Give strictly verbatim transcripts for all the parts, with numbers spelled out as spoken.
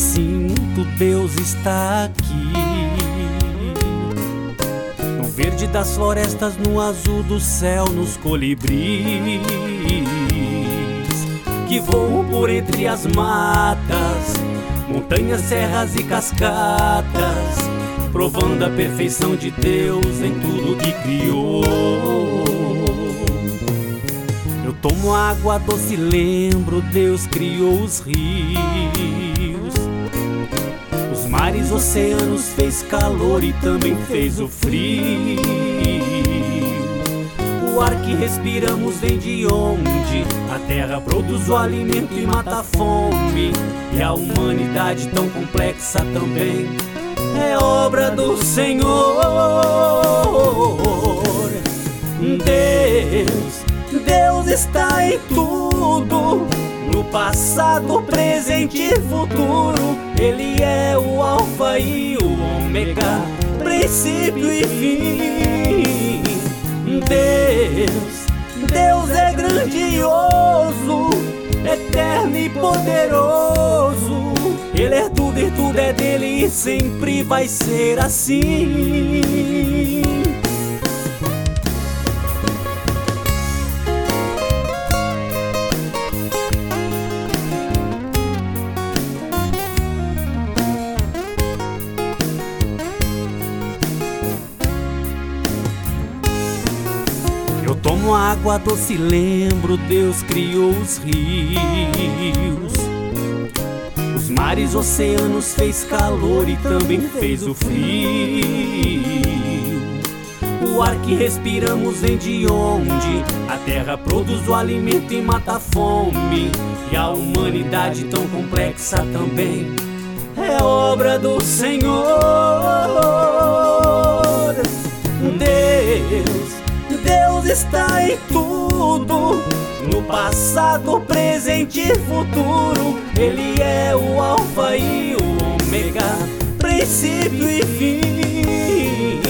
sinto, Deus está aqui. No verde das florestas, no azul do céu, nos colibris que voam por entre as matas, montanhas, serras e cascatas, provando a perfeição de Deus em tudo que criou. Eu tomo água doce e lembro, Deus criou os rios, os mares, oceanos, fez calor e também fez o frio. O ar que respiramos vem de onde? A terra produz o alimento e mata a fome. E a humanidade tão complexa também é obra do Senhor. Deus, Deus está em tudo, no passado, presente e futuro. Ele é o alfa e o ômega, princípio e fim. Deus, Deus é grandioso, eterno e poderoso. Ele é tudo e tudo é dele e sempre vai ser assim. Eu tomo água doce e lembro, Deus criou os rios, os mares, oceanos, fez calor e também fez o frio. O ar que respiramos vem de onde? A terra produz o alimento e mata a fome. E a humanidade tão complexa também é obra do Senhor. Deus, Deus está em tudo, no passado, presente e futuro. Ele é o alfa e o ômega, princípio e fim.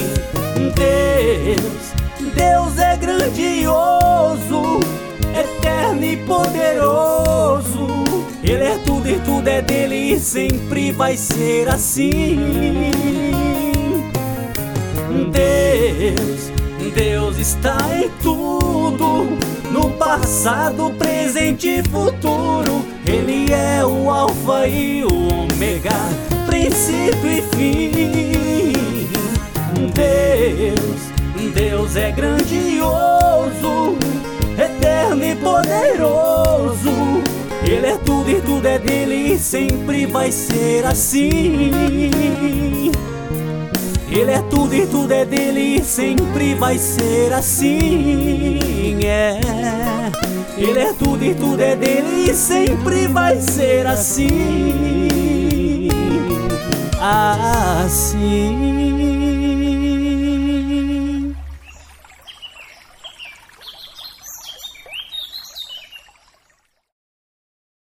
Deus, Deus é grandioso, eterno e poderoso. Ele é tudo e tudo é dele e sempre vai ser assim. Deus, Deus está em tudo, no passado, presente e futuro. Ele é o alfa e o ômega, princípio e fim. Deus, Deus é grandioso, eterno e poderoso. Ele é tudo e tudo é dele e sempre vai ser assim. Ele é tudo e tudo é dele e sempre vai ser assim. É. Ele é tudo e tudo é dele e sempre vai ser assim. Assim.